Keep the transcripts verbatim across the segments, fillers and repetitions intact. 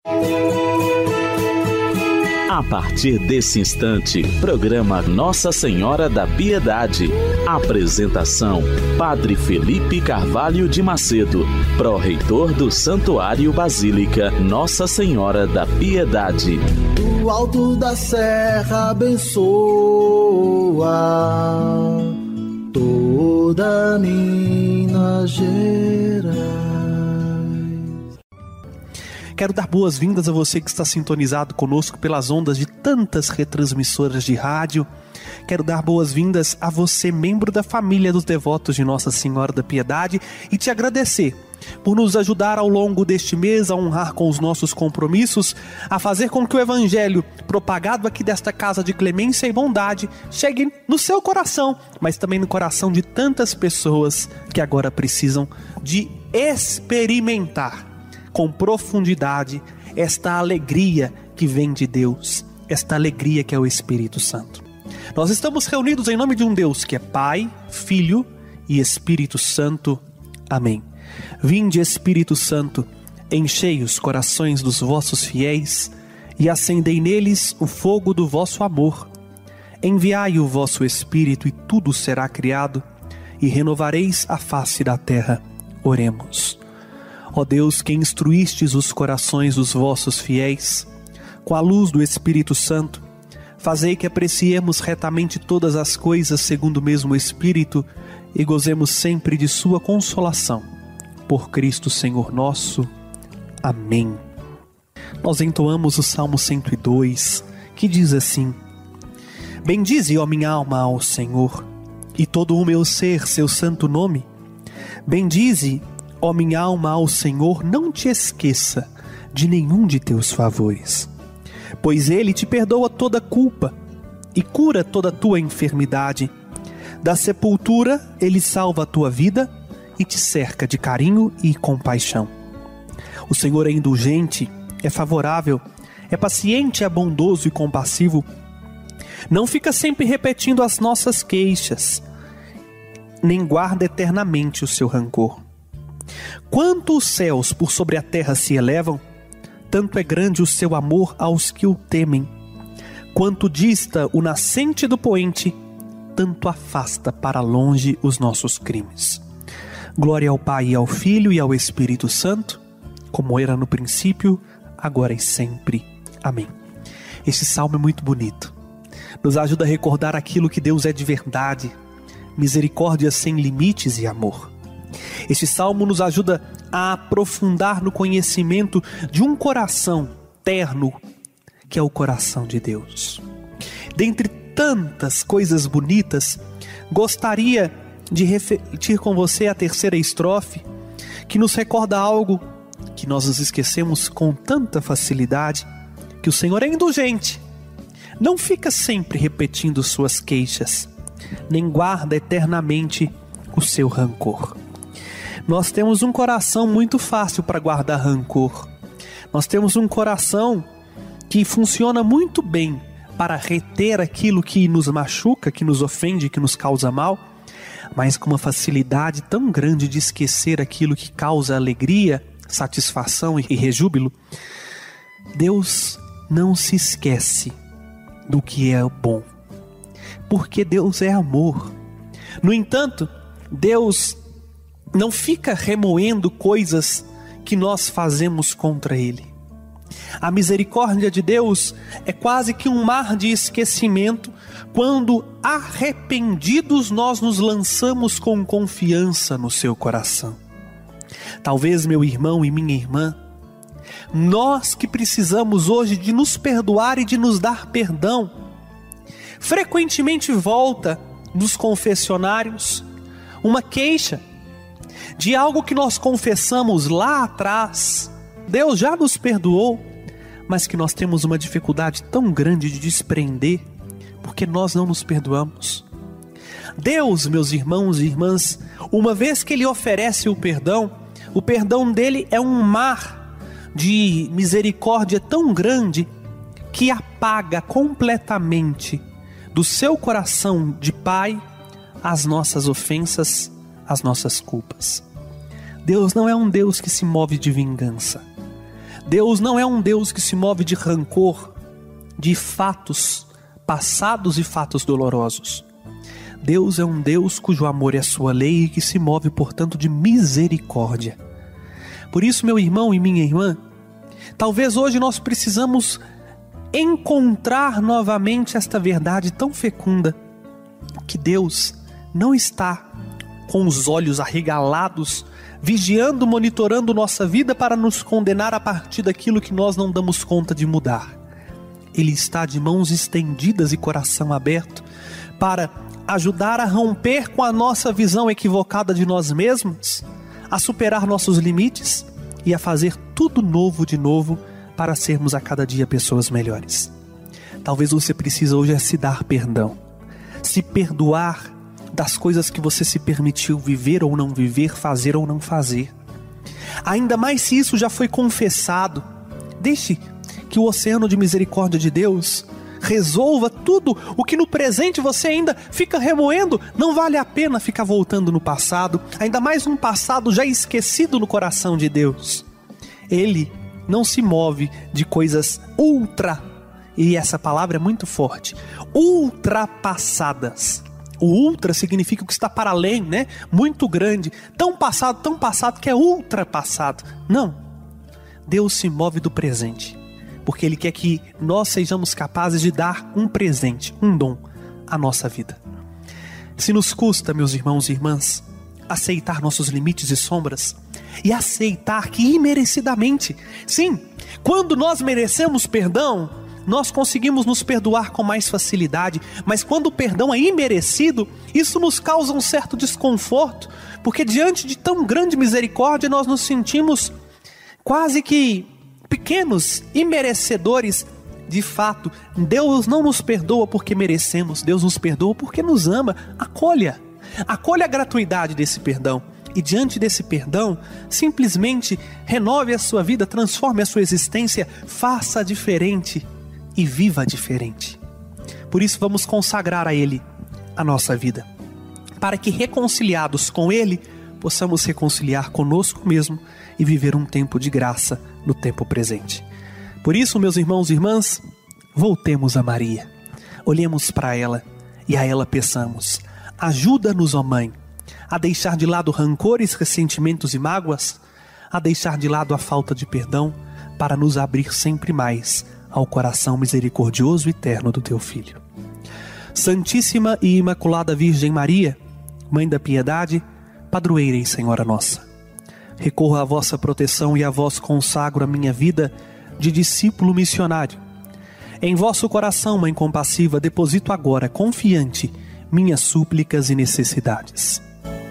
A partir desse instante, programa Nossa Senhora da Piedade. Apresentação: Padre Felipe Carvalho de Macedo, pró-reitor do Santuário Basílica Nossa Senhora da Piedade. Do alto da serra abençoa toda Minas Gerais. Quero dar boas-vindas a você que está sintonizado conosco pelas ondas de tantas retransmissoras de rádio. Quero dar boas-vindas a você, membro da família dos devotos de Nossa Senhora da Piedade, e te agradecer por nos ajudar ao longo deste mês a honrar com os nossos compromissos, a fazer com que o Evangelho propagado aqui desta casa de clemência e bondade chegue no seu coração, mas também no coração de tantas pessoas que agora precisam de experimentar com profundidade esta alegria que vem de Deus, esta alegria que é o Espírito Santo. Nós estamos reunidos em nome de um Deus que é Pai, Filho e Espírito Santo. Amém. Vinde, Espírito Santo, enchei os corações dos vossos fiéis e acendei neles o fogo do vosso amor. Enviai o vosso Espírito e tudo será criado, e renovareis a face da terra. Oremos. Ó Deus, que instruístes os corações dos vossos fiéis, com a luz do Espírito Santo, fazei que apreciemos retamente todas as coisas segundo o mesmo Espírito e gozemos sempre de sua consolação. Por Cristo Senhor nosso. Amém. Nós entoamos o Salmo cento e dois, que diz assim: Bendize, ó minha alma, ao Senhor, e todo o meu ser seu santo nome. Bendize, ó minha alma, ao Senhor, não te esqueça de nenhum de teus favores, pois Ele te perdoa toda culpa e cura toda tua enfermidade. Da sepultura Ele salva a tua vida e te cerca de carinho e compaixão. O Senhor é indulgente, é favorável, é paciente, é bondoso e compassivo. Não fica sempre repetindo as nossas queixas, nem guarda eternamente o seu rancor. Quanto os céus por sobre a terra se elevam, tanto é grande o seu amor aos que o temem. Quanto dista o nascente do poente, tanto afasta para longe os nossos crimes. Glória ao Pai, e ao Filho e ao Espírito Santo, como era no princípio, agora e sempre. Amém. Este salmo é muito bonito. Nos ajuda a recordar aquilo que Deus é de verdade, misericórdia sem limites e amor. Este salmo nos ajuda a aprofundar no conhecimento de um coração terno, que é o coração de Deus. Dentre tantas coisas bonitas, gostaria de refletir com você a terceira estrofe, que nos recorda algo que nós nos esquecemos com tanta facilidade, que o Senhor é indulgente, não fica sempre repetindo suas queixas, nem guarda eternamente o seu rancor. Nós temos um coração muito fácil para guardar rancor. Nós temos um coração que funciona muito bem para reter aquilo que nos machuca, que nos ofende, que nos causa mal, mas com uma facilidade tão grande de esquecer aquilo que causa alegria, satisfação e rejúbilo. Deus não se esquece do que é bom, porque Deus é amor. No entanto, Deus não fica remoendo coisas que nós fazemos contra Ele. A misericórdia de Deus é quase que um mar de esquecimento quando, arrependidos, nós nos lançamos com confiança no seu coração. Talvez, meu irmão e minha irmã, nós que precisamos hoje de nos perdoar e de nos dar perdão, frequentemente volta nos confessionários uma queixa de algo que nós confessamos lá atrás. Deus já nos perdoou, mas que nós temos uma dificuldade tão grande de desprender, porque nós não nos perdoamos. Deus, meus irmãos e irmãs, uma vez que Ele oferece o perdão, o perdão dele é um mar de misericórdia tão grande que apaga completamente do seu coração de Pai as nossas ofensas, as nossas culpas. Deus não é um Deus que se move de vingança. Deus não é um Deus que se move de rancor, de fatos passados e fatos dolorosos. Deus é um Deus cujo amor é a sua lei e que se move, portanto, de misericórdia. Por isso, meu irmão e minha irmã, talvez hoje nós precisamos encontrar novamente esta verdade tão fecunda, que Deus não está com os olhos arregalados, vigiando, monitorando nossa vida para nos condenar a partir daquilo que nós não damos conta de mudar. Ele está de mãos estendidas e coração aberto para ajudar a romper com a nossa visão equivocada de nós mesmos, a superar nossos limites e a fazer tudo novo de novo para sermos a cada dia pessoas melhores. Talvez você precise hoje é se dar perdão, se perdoar das coisas que você se permitiu viver ou não viver, fazer ou não fazer. Ainda mais se isso já foi confessado. Deixe que o oceano de misericórdia de Deus resolva tudo o que no presente você ainda fica remoendo. Não vale a pena ficar voltando no passado, ainda mais um passado já esquecido no coração de Deus. Ele não se move de coisas ultra, e essa palavra é muito forte, ultrapassadas. O ultra significa o que está para além, né? Muito grande, tão passado, tão passado que é ultrapassado. Não, Deus se move do presente, porque Ele quer que nós sejamos capazes de dar um presente, um dom à nossa vida. Se nos custa, meus irmãos e irmãs, aceitar nossos limites e sombras, e aceitar que imerecidamente, sim, quando nós merecemos perdão, nós conseguimos nos perdoar com mais facilidade, mas quando o perdão é imerecido, isso nos causa um certo desconforto, porque diante de tão grande misericórdia nós nos sentimos quase que pequenos, imerecedores. De fato, Deus não nos perdoa porque merecemos, Deus nos perdoa porque nos ama. Acolha, acolha a gratuidade desse perdão. E diante desse perdão, simplesmente renove a sua vida, transforme a sua existência, faça diferente e viva diferente. Por isso vamos consagrar a Ele a nossa vida, para que reconciliados com Ele, possamos reconciliar conosco mesmo e viver um tempo de graça no tempo presente. Por isso, meus irmãos e irmãs, voltemos a Maria, olhemos para ela e a ela peçamos: ajuda-nos, ó Mãe, a deixar de lado rancores, ressentimentos e mágoas, a deixar de lado a falta de perdão, para nos abrir sempre mais ao coração misericordioso e terno do Teu Filho. Santíssima e Imaculada Virgem Maria, Mãe da Piedade, Padroeira e Senhora nossa, recorro à vossa proteção e a vós consagro a minha vida de discípulo missionário. Em vosso coração, Mãe compassiva, deposito agora, confiante, minhas súplicas e necessidades.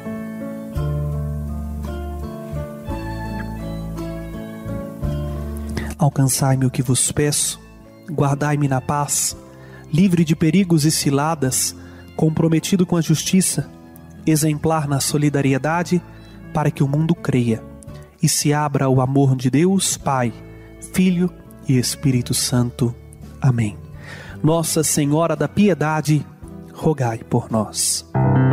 Alcançai-me o que vos peço, guardai-me na paz, livre de perigos e ciladas, comprometido com a justiça, exemplar na solidariedade, para que o mundo creia e se abra ao amor de Deus, Pai, Filho e Espírito Santo. Amém. Nossa Senhora da Piedade, rogai por nós.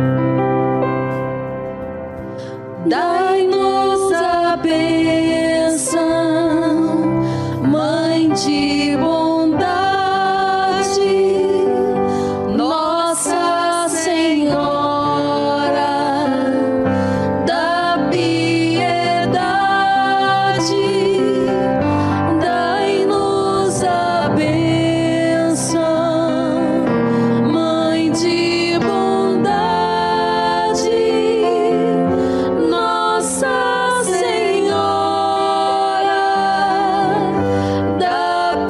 Dai-nos a bênção, Mãe de bondade, Nossa Senhora da Piedade. Dai-nos a bênção, Mãe de bondade, Nossa Senhora da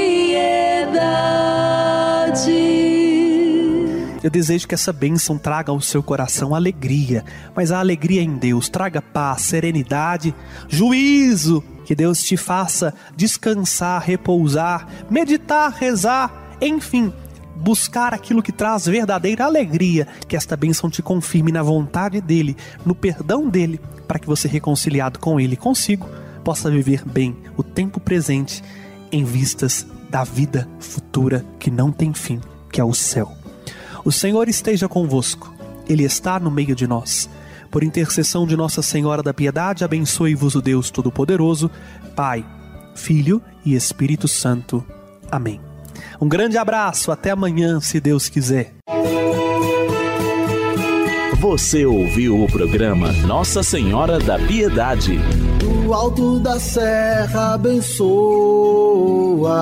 Piedade. Eu desejo que essa bênção traga ao seu coração alegria, mas a alegria em Deus traga paz, serenidade, juízo. Que Deus te faça descansar, repousar, meditar, rezar, enfim, buscar aquilo que traz verdadeira alegria. Que esta bênção te confirme na vontade dEle, no perdão dEle, para que você, reconciliado com Ele e consigo, possa viver bem o tempo presente em vistas da vida futura que não tem fim, que é o céu. O Senhor esteja convosco, Ele está no meio de nós. Por intercessão de Nossa Senhora da Piedade, abençoe-vos o Deus Todo-Poderoso, Pai, Filho e Espírito Santo. Amém. Um grande abraço, até amanhã, se Deus quiser. Você ouviu o programa Nossa Senhora da Piedade. Do alto da serra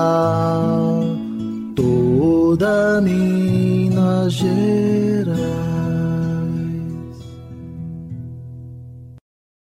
abençoa toda Minas Gerais.